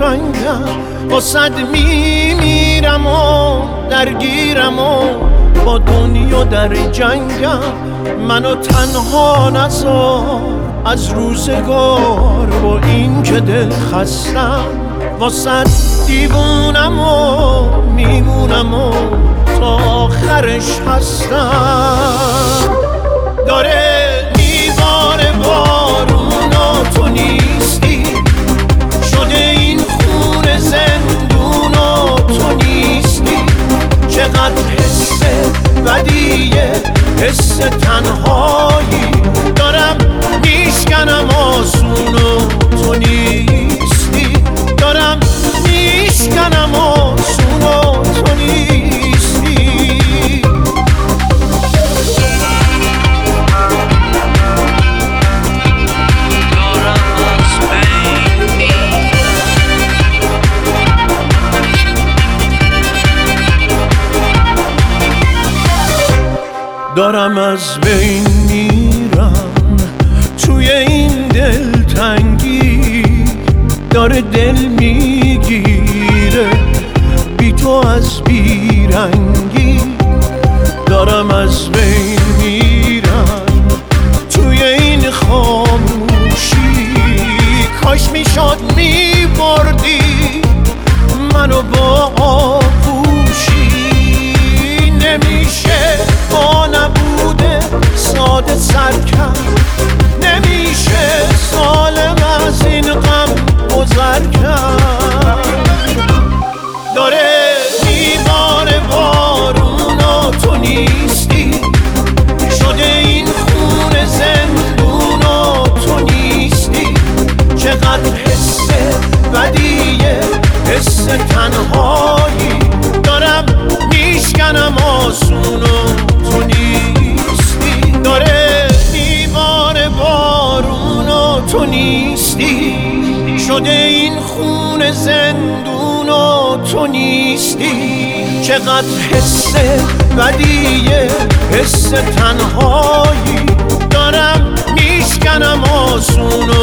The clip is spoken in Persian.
جنگم، واسد میمیرم و درگیرم و با دنیا در جنگم. منو تنها نذار از روزگار، با این که دل خستم واسد دیوونم و میمونم و تا آخرش هستم. داره میباره بارون و تو نیستی، شده این خون زندون و تو نیستی. چقدر حس بدیه، حس تنهایی، دارم میشکنم آسون و تو نیستی. دارم میشکنم آسون و تو نیستی. دارم از بین میرم توی این دلتنگی، داره دل میگیره بی تو از بیرنگی. دارم از بین میرم توی این خاموشی، کاش میشد میبردی منو با آغوشی. نمیشه با نبوده ساده سر کرد، نمیشه سالم از این غم گذر کرد. داره میباره بارون و تو نیستی، شده این خون زندون و تو نیستی. چقدر حس بدیه، حس تنهایی، دارم میشکنم آسون و تو نیستی. داره میباره بارون و تو نیستی، شده این خون زندون و تو نیستی. چقدر حس بدیه، حس تنهایی، دارم میشکنم آسون